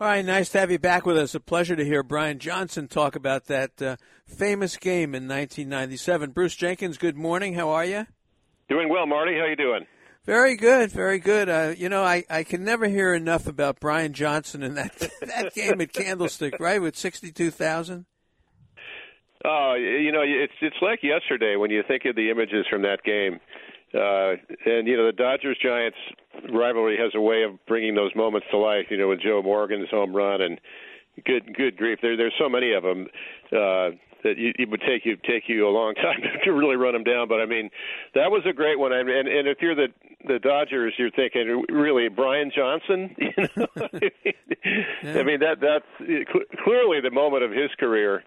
All right, nice to have you back with us. A pleasure to hear Brian Johnson talk about that famous game in 1997. Bruce Jenkins, good morning. How are you? Doing well, Marty. How you doing? Very good, very good. I can never hear enough about Brian Johnson and that game at Candlestick, right, with 62,000? Oh, it's like yesterday when you think of the images from that game. And the Dodgers-Giants rivalry has a way of bringing those moments to life, with Joe Morgan's home run and good grief. There's so many of them that it would take you a long time to really run them down. But, I mean, that was a great one. And if you're the Dodgers, you're thinking, really, Brian Johnson? I mean, that's clearly the moment of his career.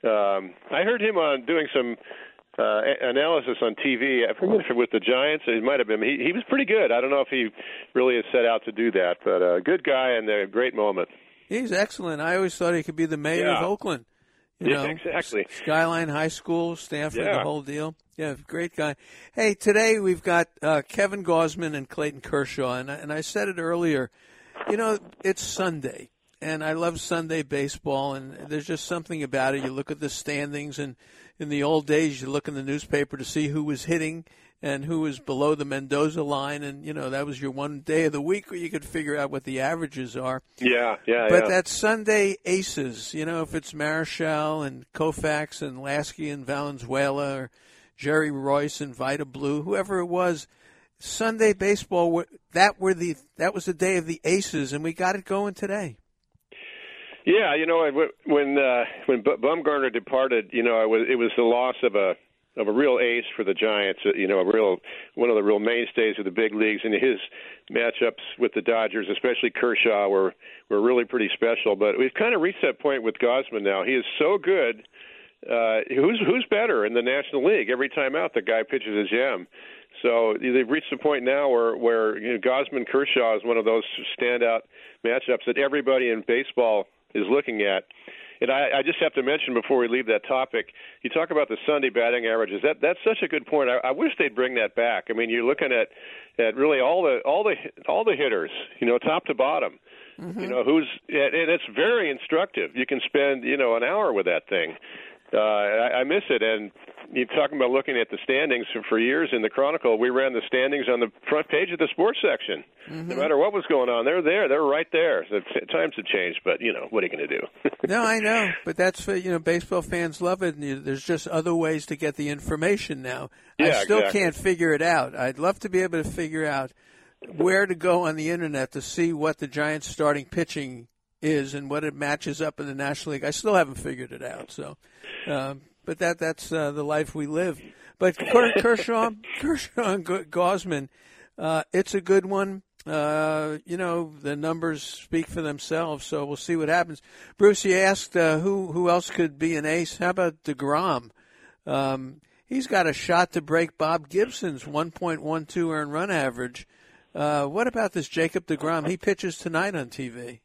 I heard him on doing some analysis on TV. I forget if it was with the Giants. It might have been. He was pretty good. I don't know if he really has set out to do that, but a good guy and a great moment. He's excellent. I always thought he could be the mayor of Oakland. Exactly. Skyline High School, Stanford, the whole deal. Yeah, great guy. Hey, today we've got Kevin Gausman and Clayton Kershaw, and I said it earlier. It's Sunday, and I love Sunday baseball, and there's just something about it. You look at the standings, and in the old days, you look in the newspaper to see who was hitting and who was below the Mendoza line, and, that was your one day of the week where you could figure out what the averages are. But that Sunday aces, if it's Marichal and Koufax and Lasky and Valenzuela or Jerry Royce and Vida Blue, whoever it was, Sunday baseball, that was the day of the aces, and we got it going today. Yeah, when Bumgarner departed, it was the loss of a real ace for the Giants. One of the real mainstays of the big leagues, and his matchups with the Dodgers, especially Kershaw, were really pretty special. But we've kind of reached that point with Gausman now. He is so good. Who's better in the National League? Every time out, the guy pitches a gem. So they've reached the point now where Gausman Kershaw is one of those standout matchups that everybody in baseball is looking at. And I just have to mention before we leave that topic, you talk about the Sunday batting averages. That's such a good point. I wish they'd bring that back. I mean, you're looking at really all the hitters, top to bottom. Mm-hmm. And it's very instructive. You can spend an hour with that thing. I miss it. And you're talking about looking at the standings for years in the Chronicle. We ran the standings on the front page of the sports section. Mm-hmm. No matter what was going on, they're there. They're right there. So times have changed, but what are you going to do? No, I know, but that's baseball fans love it. And there's just other ways to get the information now. Yeah, I still exactly. can't figure it out. I'd love to be able to figure out where to go on the internet to see what the Giants' starting pitching is and what it matches up in the National League. I still haven't figured it out. So, but that's the life we live. But Kershaw and Gausman, it's a good one. The numbers speak for themselves, so we'll see what happens. Bruce, you asked who else could be an ace. How about DeGrom? He's got a shot to break Bob Gibson's 1.12 earned run average. What about this Jacob DeGrom? He pitches tonight on TV.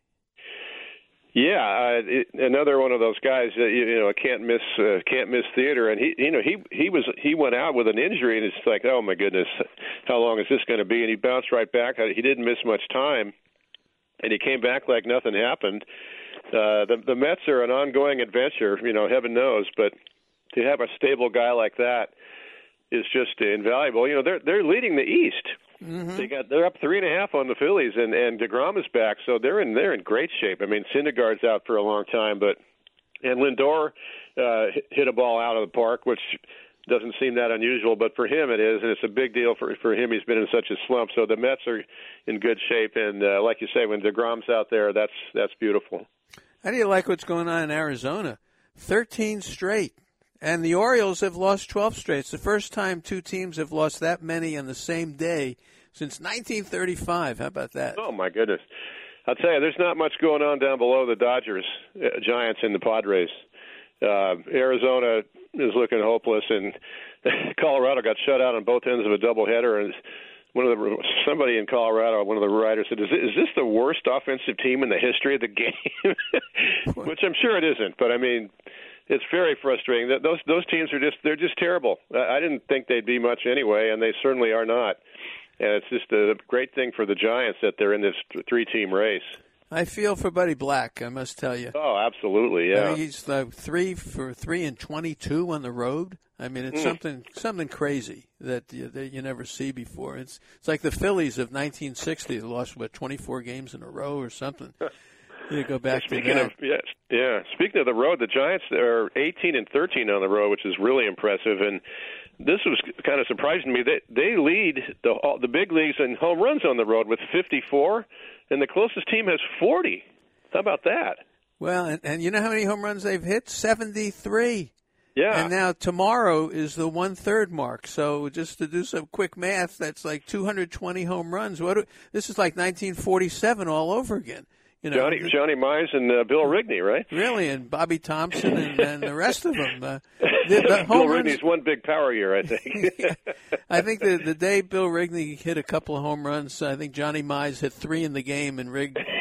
Yeah, another one of those guys that can't miss theater, and he went out with an injury, and it's like, oh my goodness, how long is this going to be? And he bounced right back. He didn't miss much time, and he came back like nothing happened. The Mets are an ongoing adventure, heaven knows, but to have a stable guy like that is just invaluable. They're leading the East. Mm-hmm. They're up 3.5 on the Phillies, and DeGrom is back, so they're in great shape. I mean, Syndergaard's out for a long time, and Lindor hit a ball out of the park, which doesn't seem that unusual, but for him it is, and it's a big deal for him. He's been in such a slump, so the Mets are in good shape, and like you say, when DeGrom's out there, that's beautiful. How do you like what's going on in Arizona? 13 straight. And the Orioles have lost 12 straight. It's the first time two teams have lost that many on the same day since 1935. How about that? Oh, my goodness. I'll tell you, there's not much going on down below the Dodgers, Giants, and the Padres. Arizona is looking hopeless, and Colorado got shut out on both ends of a doubleheader. And somebody in Colorado, one of the writers said, "Is this the worst offensive team in the history of the game?" Which I'm sure it isn't, but I mean, it's very frustrating. Those teams they're just terrible. I didn't think they'd be much anyway, and they certainly are not. And it's just a great thing for the Giants that they're in this 3-team race. I feel for Buddy Black, I must tell you. Oh, absolutely, yeah. I mean, he's 3 for 3 and 22 on the road. I mean, it's something crazy that you never see before. It's like the Phillies of 1960. They lost, 24 games in a row or something. You go back to that. Speaking of the road, the Giants are 18 and 13 on the road, which is really impressive. And this was kind of surprising to me. They lead the big leagues in home runs on the road with 54, and the closest team has 40. How about that? Well, and you know how many home runs they've hit? 73. Yeah. And now tomorrow is the 1/3 mark. So just to do some quick math, that's like 220 home runs. This is like 1947 all over again. You know, Johnny Mize and Bill Rigney, right? Really, and Bobby Thompson and the rest of them. Bill Rigney's one big power year, I think. I think the day Bill Rigney hit a couple of home runs, I think Johnny Mize hit 3 in the game, and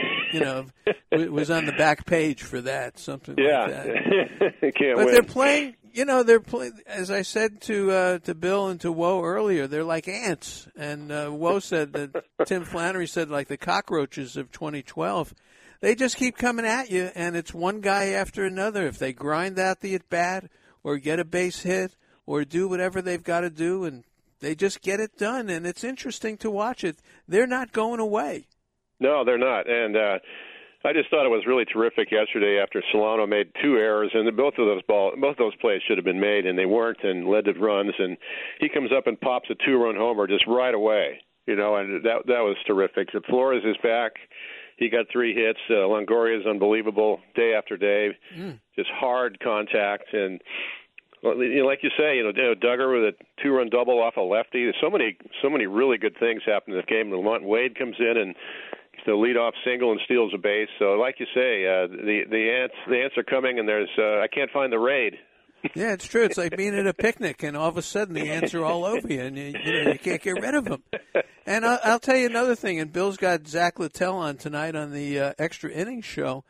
was on the back page for that, something like that. Can't but win. They're playing. As I said to Bill and to Woe earlier, they're like ants. And Woe said that Tim Flannery said like the cockroaches of 2012. They just keep coming at you, and it's one guy after another. If they grind out the at-bat or get a base hit or do whatever they've got to do, and they just get it done, and it's interesting to watch it. They're not going away. No, they're not. And I just thought it was really terrific yesterday after Solano made 2 errors, and both of those plays should have been made, and they weren't, and led to runs. And he comes up and pops a 2-run homer just right away, and that was terrific. Flores is back. He got 3 hits. Longoria is unbelievable day after day, just hard contact. And like you say, Duggar with a 2-run double off a lefty. There's so many really good things happen in this game. Lamont Wade comes in and the leadoff single and steals a base. So, like you say, the ants are coming, and there's I can't find the raid. Yeah, it's true. It's like being at a picnic, and all of a sudden the ants are all over you, and you can't get rid of them. And I'll tell you another thing. And Bill's got Zach Littell on tonight on the Extra Innings show.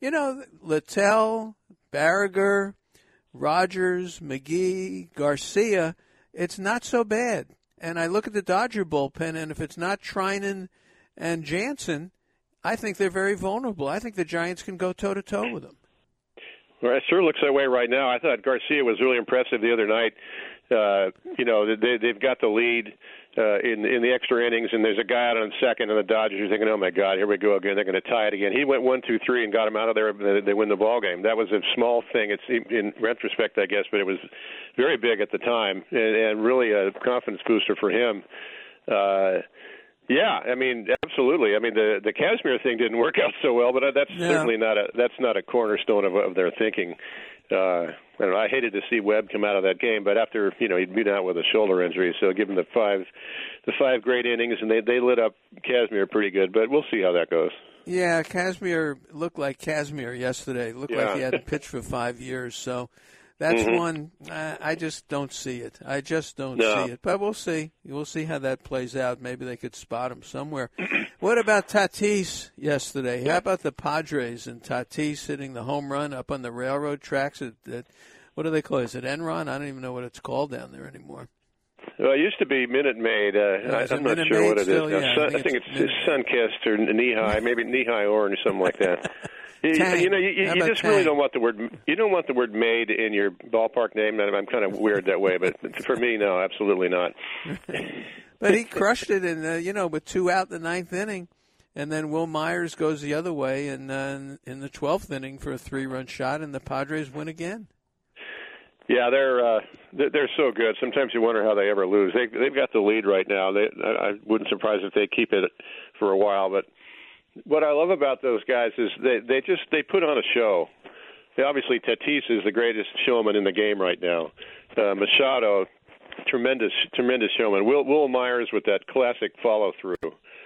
Littell, Barriger, Rogers, McGee, Garcia. It's not so bad. And I look at the Dodger bullpen, and if it's not Treinen and Jansen, I think they're very vulnerable. I think the Giants can go toe-to-toe with them. Well, it sure looks that way right now. I thought Garcia was really impressive the other night. They've got the lead in the extra innings, and there's a guy out on second, and the Dodgers are thinking, oh, my God, here we go again. They're going to tie it again. He went 1, 2, 3 and got him out of there, and they win the ball game. That was a small thing. It's in retrospect, I guess, but it was very big at the time and really a confidence booster for him. Yeah, I mean, absolutely. I mean, the Kazmir thing didn't work out so well, but that's certainly not a cornerstone of their thinking. I hated to see Webb come out of that game, but after he'd been out with a shoulder injury, so give him the five great innings, and they lit up Kazmir pretty good. But we'll see how that goes. Yeah, Kazmir looked like Kazmir yesterday. Looked like he hadn't pitched for 5 years, so. That's one. I just don't see it. I just don't see it. But we'll see. We'll see how that plays out. Maybe they could spot him somewhere. What about Tatis yesterday? How about the Padres and Tatis hitting the home run up on the railroad tracks at what do they call it? Is it Enron? I don't even know what it's called down there anymore. Well, it used to be Minute Maid. I'm not sure what it is. Yeah, I think it's Sunkist or Knee-High, maybe Knee-High Orange, something like that. You just really don't want the word. You don't want the word "made" in your ballpark name. I'm kind of weird that way, but for me, no, absolutely not. But he crushed it, with 2 out in the 9th inning, and then Will Myers goes the other way, and in the 12th inning for a 3-run shot, and the Padres win again. Yeah, they're so good. Sometimes you wonder how they ever lose. They've got the lead right now. I wouldn't surprise if they keep it for a while, but. What I love about those guys is they put on a show. Obviously, Tatis is the greatest showman in the game right now. Machado, tremendous showman. Will Myers with that classic follow through.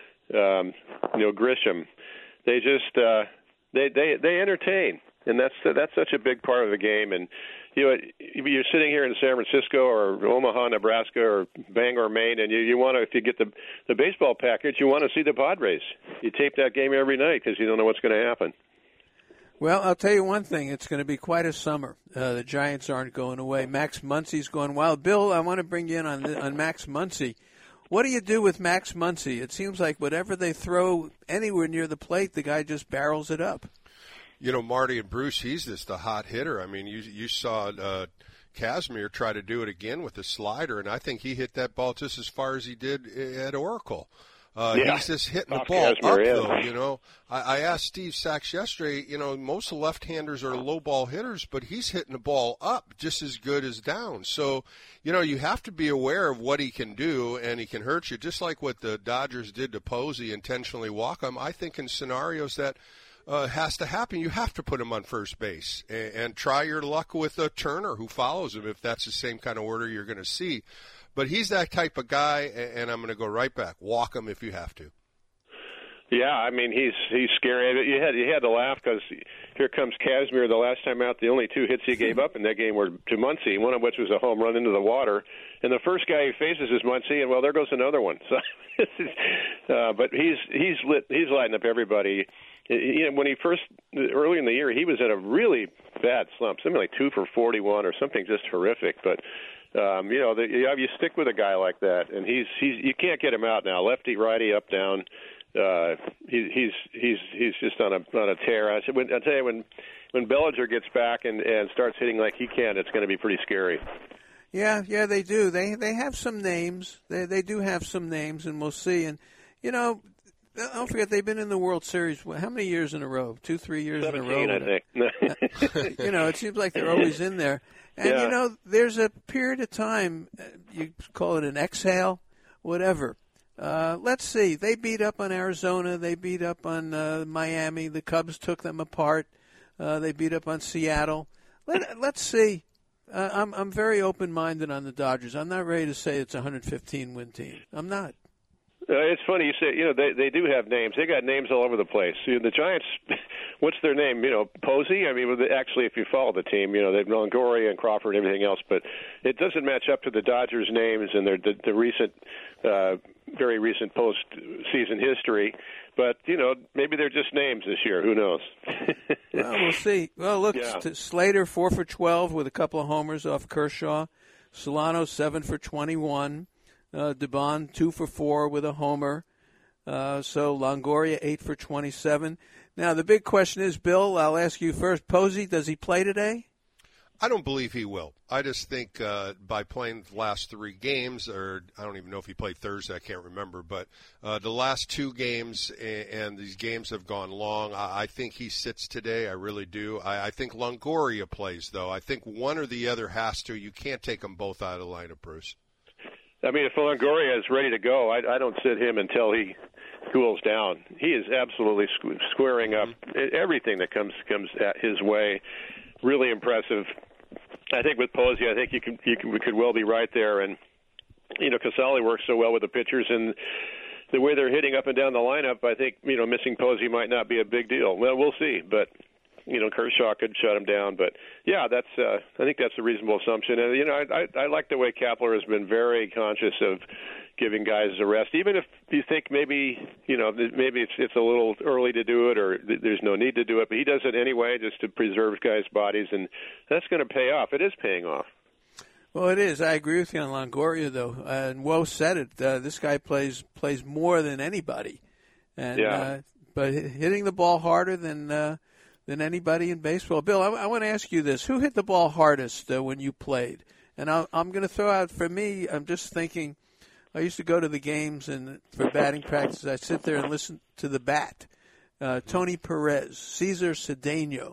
Grisham, they just they entertain, and that's such a big part of the game. And you're sitting here in San Francisco or Omaha, Nebraska, or Bangor, Maine, and you want to, if you get the baseball package, you want to see the Padres. You tape that game every night because you don't know what's going to happen. Well, I'll tell you one thing. It's going to be quite a summer. The Giants aren't going away. Max Muncy's going wild. Bill, I want to bring you in on Max Muncy. What do you do with Max Muncy? It seems like whatever they throw anywhere near the plate, the guy just barrels it up. You know, Marty and Bruce, he's just a hot hitter. I mean, you saw Kazmir try to do it again with the slider, and I think he hit that ball just as far as he did at Oracle. He's just hitting the ball Kazmir, up, though, you know. I asked Steve Sachs yesterday, you know, most left-handers are low ball hitters, but he's hitting the ball up just as good as down. So, you know, you have to be aware of what he can do, and he can hurt you, just like what the Dodgers did to Posey, intentionally walk him. I think in scenarios that has to happen, you have to put him on first base and try your luck with Turner, who follows him, if that's the same kind of order you're going to see. But he's that type of guy, and I'm going to go right back. Walk him if you have to. Yeah, I mean, he's scary. You had to laugh because here comes Kazmir the last time out. The only 2 hits he gave up in that game were to Muncy, one of which was a home run into the water. And the first guy he faces is Muncy, and, well, there goes another one. So, but he's lighting up everybody. You know, when he first, early in the year, he was in a really bad slump, something like 2 for 41 or something just horrific. But you know, you stick with a guy like that, and he's you can't get him out now. Lefty, righty, up, down. He's just on a tear. I tell you, when Bellinger gets back and starts hitting like he can, it's going to be pretty scary. Yeah, they do. They have some names. They do have some names, and we'll see. And you know, don't forget they've been in the World Series. How many years in a row? 2-3 years 17, in a row. I think. You know, it seems like they're always in there. And, you know, there's a period of time, you call it an exhale, whatever. Let's see. They beat up on Arizona. They beat up on Miami. The Cubs took them apart. They beat up on Seattle. Let's see. I'm very open-minded on the Dodgers. I'm not ready to say it's a 115-win team. I'm not. It's funny you say, you know, they do have names. They got names all over the place. You know, the Giants, what's their name? You know, Posey? I mean, actually, if you follow the team, you know, they've Longoria and Crawford and everything else, but it doesn't match up to the Dodgers' names and the recent, very recent postseason history. But, you know, maybe they're just names this year. Who knows? Well, we'll see. Well, look, Slater 4 for 12 with a couple of homers off Kershaw. Solano 7 for 21. DeBon 2 for 4 with a homer. So Longoria 8 for 27. Now the big question is, Bill, I'll ask you first. Posey, does he play today? I don't believe he will. I just think by playing the last 3 games, or I don't even know if he played Thursday, I can't remember, but the last 2 games, and these games have gone long, I think he sits today. I really do. I think Longoria plays, though. I think one or the other has to. You can't take them both out of the lineup, Bruce. I mean, if Longoria is ready to go, I don't sit him until he cools down. He is absolutely squaring up everything that comes at his way. Really impressive. I think with Posey, I think we could well be right there. And you know, Casale works so well with the pitchers, and the way they're hitting up and down the lineup, I think, you know, missing Posey might not be a big deal. Well, we'll see, but you know, Kershaw could shut him down. But yeah, that's I think that's a reasonable assumption. And you know, I like the way Kapler has been very conscious of giving guys a rest, even if you think maybe, you know, maybe it's a little early to do it or there's no need to do it, but he does it anyway just to preserve guys' bodies, and that's going to pay off. It is paying off. Well, it is. I agree with you on Longoria, though. And Woe said it. This guy plays more than anybody, and but hitting the ball harder than anybody in baseball. Bill, I want to ask you this: who hit the ball hardest when you played? And I'm going to throw out, for me, I'm just thinking. I used to go to the games, and for batting practice, I'd sit there and listen to the bat. Tony Perez, Cesar Cedeno.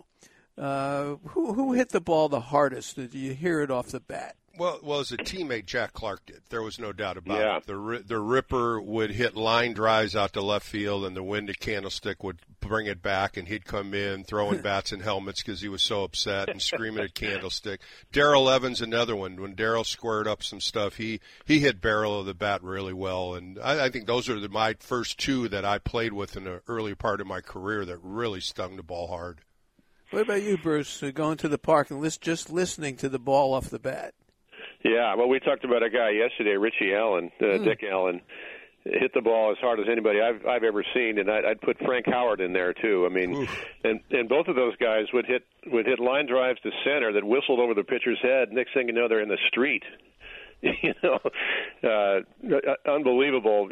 Who hit the ball the hardest? Did you hear it off the bat? Well, as a teammate, Jack Clark did. There was no doubt about it. The Ripper would hit line drives out to left field, and the Windy Candlestick would bring it back, and he'd come in throwing bats and helmets because he was so upset and screaming at Candlestick. Darrell Evans, another one. When Darrell squared up some stuff, he hit barrel of the bat really well. And I think those are my first 2 that I played with in the early part of my career that really stung the ball hard. What about you, Bruce, going to the park and just listening to the ball off the bat? Yeah, well, we talked about a guy yesterday, Richie Allen, Dick Allen, hit the ball as hard as anybody I've ever seen, and I'd put Frank Howard in there too. I mean, and both of those guys would hit line drives to center that whistled over the pitcher's head. Next thing you know, they're in the street. unbelievable,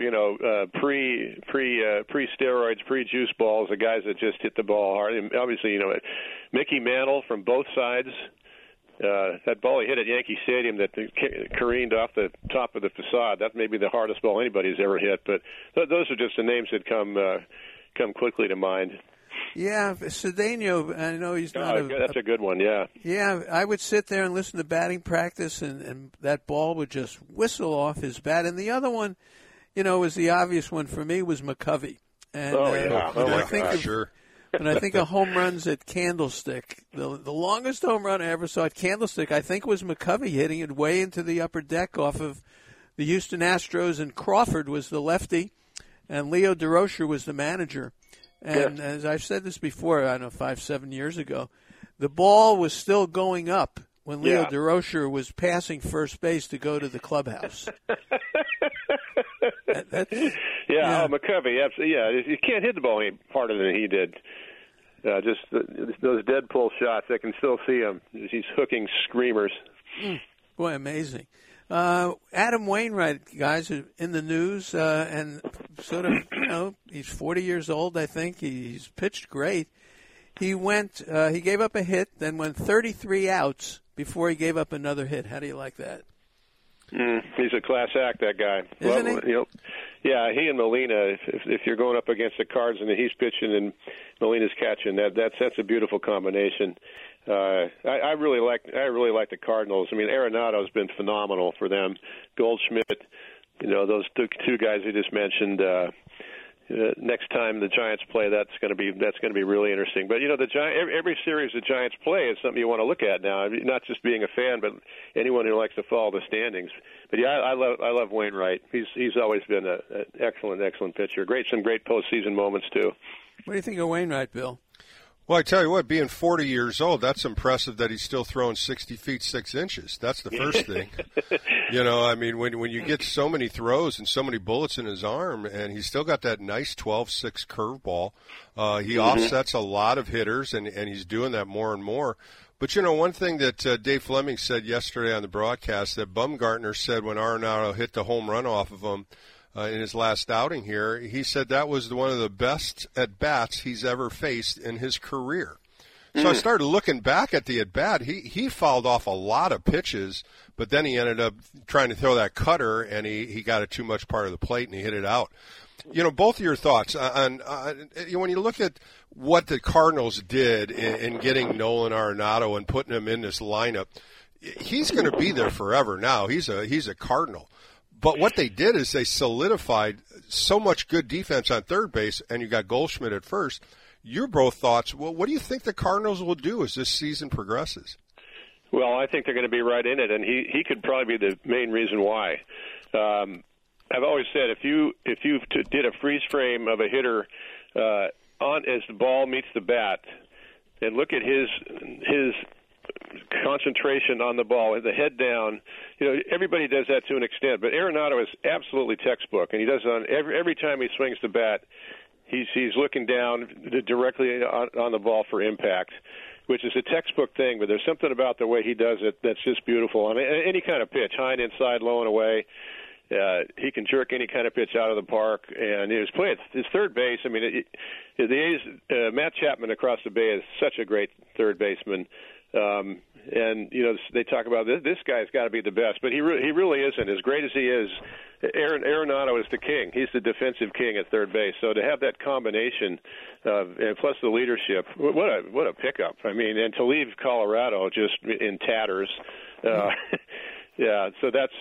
pre-steroids, pre-juice balls, the guys that just hit the ball hard. And obviously, Mickey Mantle from both sides. That ball he hit at Yankee Stadium that careened off the top of the facade, that may be the hardest ball anybody's ever hit. But those are just the names that come quickly to mind. Yeah, Cedeno, I know he's not that's a good one, yeah. Yeah, I would sit there and listen to batting practice, and that ball would just whistle off his bat. And the other one, was the obvious one for me, was McCovey. And, Sure. When I think of home runs at Candlestick, the longest home run I ever saw at Candlestick, I think, was McCovey hitting it way into the upper deck off of the Houston Astros, and Crawford was the lefty, and Leo DeRocher was the manager. And as I've said this before, I don't know, 5-7 years ago, the ball was still going up when Leo DeRocher was passing first base to go to the clubhouse. McCovey, absolutely. Yeah, you can't hit the ball any harder than he did. Just those dead pull shots, I can still see him. He's hooking screamers. Boy, amazing. Adam Wainwright, guys, in the news, and sort of, he's 40 years old, I think. He's pitched great. He gave up a hit, then went 33 outs before he gave up another hit. How do you like that? He's a class act, that guy. Isn't he? Yeah, he and Molina. If you're going up against the Cards and he's pitching and Molina's catching, that's a beautiful combination. I really like the Cardinals. I mean, Arenado's been phenomenal for them. Goldschmidt, those two guys you just mentioned. Next time the Giants play, that's going to be really interesting. But every series the Giants play is something you want to look at now. I mean, not just being a fan, but anyone who likes to follow the standings. But yeah, I love Wainwright. He's always been an excellent pitcher. Some great postseason moments too. What do you think of Wainwright, Bill? Well, I tell you what, being 40 years old, that's impressive that he's still throwing 60 feet 6 inches. That's the first thing. I mean, when you get so many throws and so many bullets in his arm, and he's still got that nice 12-6 curveball, he offsets a lot of hitters, and he's doing that more and more. But, one thing that Dave Fleming said yesterday on the broadcast, that Bumgarner said when Arenado hit the home run off of him, in his last outing here, he said that was one of the best at-bats he's ever faced in his career. So I started looking back at the at-bat. He fouled off a lot of pitches, but then he ended up trying to throw that cutter, and he got it too much part of the plate, and he hit it out. Both of your thoughts on when you look at what the Cardinals did in getting Nolan Arenado and putting him in this lineup, he's going to be there forever now. He's a Cardinal. But what they did is they solidified so much good defense on third base, and you got Goldschmidt at first. Your both thoughts, well, what do you think the Cardinals will do as this season progresses? Well, I think they're going to be right in it, and he could probably be the main reason why. I've always said if you did a freeze frame of a hitter as the ball meets the bat, and look at his concentration on the ball, the head down. Everybody does that to an extent, but Arenado is absolutely textbook, and he does it on every time he swings the bat. He's looking down directly on the ball for impact, which is a textbook thing. But there's something about the way he does it that's just beautiful. I mean, any kind of pitch, high and inside, low and away. He can jerk any kind of pitch out of the park, and he was playing his third base. I mean, the A's, Matt Chapman across the bay is such a great third baseman. And they talk about this guy's got to be the best, but he really isn't. As great as he is, Arenado is the king. He's the defensive king at third base. So to have that combination and plus the leadership, what a pickup! I mean, and to leave Colorado just in tatters. Yeah, so that's.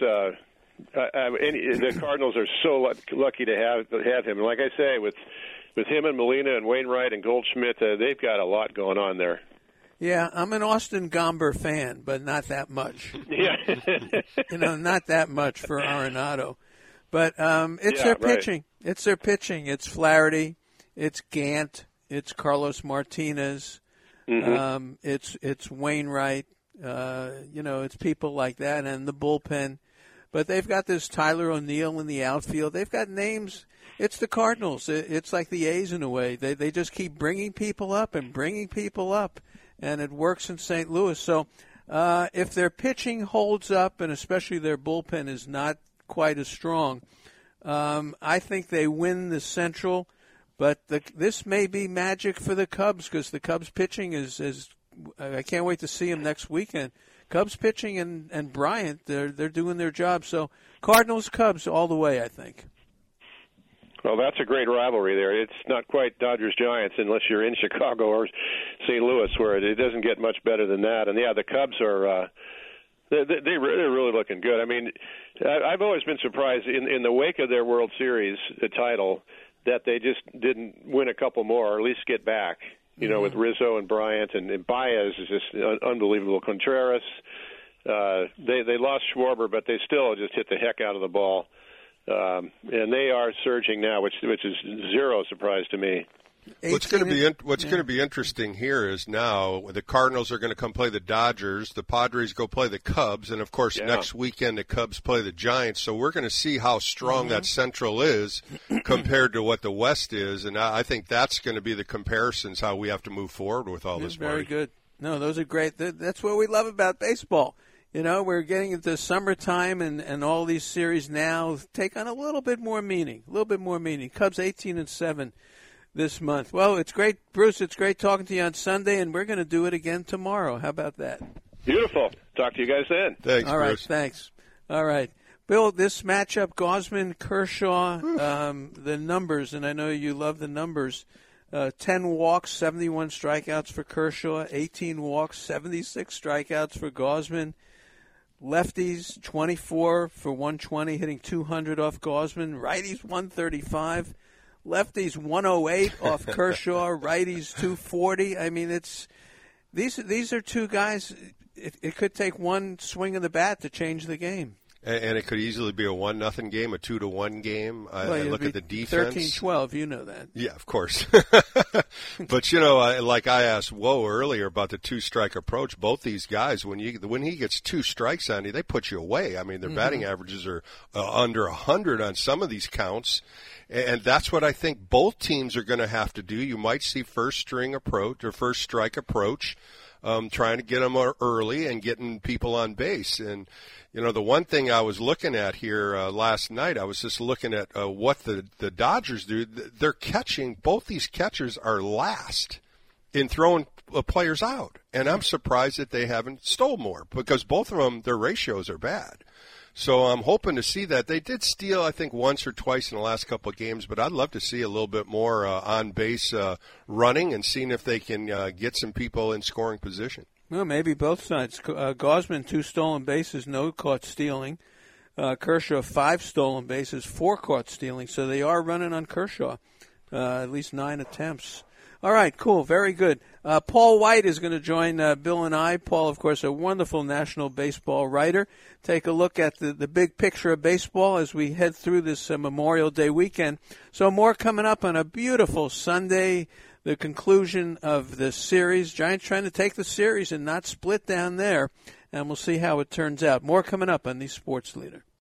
The Cardinals are so lucky to have him. And like I say, with him and Molina and Wainwright and Goldschmidt, they've got a lot going on there. Yeah, I'm an Austin Gomber fan, but not that much. Yeah. Not that much for Arenado. But it's their pitching. Right. It's their pitching. It's Flaherty. It's Gant. It's Carlos Martinez. It's Wainwright. It's people like that, and the bullpen. But they've got this Tyler O'Neill in the outfield. They've got names. It's the Cardinals. It's like the A's in a way. They just keep bringing people up, and it works in St. Louis. So If their pitching holds up, and especially their bullpen is not quite as strong, I think they win the Central. But this may be magic for the Cubs because the Cubs pitching is I can't wait to see them next weekend. Cubs pitching and Bryant, they're doing their job. So Cardinals, Cubs all the way, I think. Well, that's a great rivalry there. It's not quite Dodgers-Giants unless you're in Chicago or St. Louis, where it doesn't get much better than that. And, yeah, the Cubs are they're really looking good. I mean, I've always been surprised in the wake of their World Series title that they just didn't win a couple more or at least get back, with Rizzo and Bryant. And Baez is just unbelievable. Contreras, they lost Schwarber, but they still just hit the heck out of the ball. And they are surging now, which is zero surprise to me. What's going to be interesting here is now the Cardinals are going to come play the Dodgers, the Padres go play the Cubs, and of course next weekend the Cubs play the Giants. So we're going to see how strong that Central is compared to what the West is, and I think that's going to be the comparisons how we have to move forward with all this. Very good. No, those are great. That's what we love about baseball. We're getting into summertime, and all these series now take on a little bit more meaning. Cubs 18-7 this month. Well, it's great, Bruce. It's great talking to you on Sunday, and we're going to do it again tomorrow. How about that? Beautiful. Talk to you guys then. Thanks, all right, Bruce. Thanks. All right. Bill, this matchup, Gausman, Kershaw, the numbers, and I know you love the numbers. 10 walks, 71 strikeouts for Kershaw, 18 walks, 76 strikeouts for Gausman. Lefties, 24 for 120, hitting 200 off Gausman. Righties, 135. Lefties, 108 off Kershaw. Righties, 240. I mean, these are two guys. It could take one swing of the bat to change the game. And it could easily be a 1-0 game, a 2-1 game. I look at the defense. 13-12, you know that. Yeah, of course. But, like I asked Woe earlier about the two-strike approach, both these guys, when he gets two strikes on you, they put you away. I mean, their batting averages are under 100 on some of these counts. And that's what I think both teams are going to have to do. You might see first-string approach or first-strike approach, trying to get them early and getting people on base. And, the one thing I was looking at here last night, I was just looking at what the Dodgers do. They're catching, both these catchers are last in throwing players out. And I'm surprised that they haven't stole more because both of them, their ratios are bad. So I'm hoping to see that. They did steal, I think, once or twice in the last couple of games, but I'd love to see a little bit more on-base running and seeing if they can get some people in scoring position. Well, maybe both sides. Gausman, 2 stolen bases, no caught stealing. Kershaw, 5 stolen bases, 4 caught stealing. So they are running on Kershaw, at least 9 attempts. All right, cool, very good. Paul White is going to join Bill and I. Paul, of course, a wonderful national baseball writer. Take a look at the big picture of baseball as we head through this Memorial Day weekend. So more coming up on a beautiful Sunday, the conclusion of the series. Giants trying to take the series and not split down there, and we'll see how it turns out. More coming up on the Sports Leader.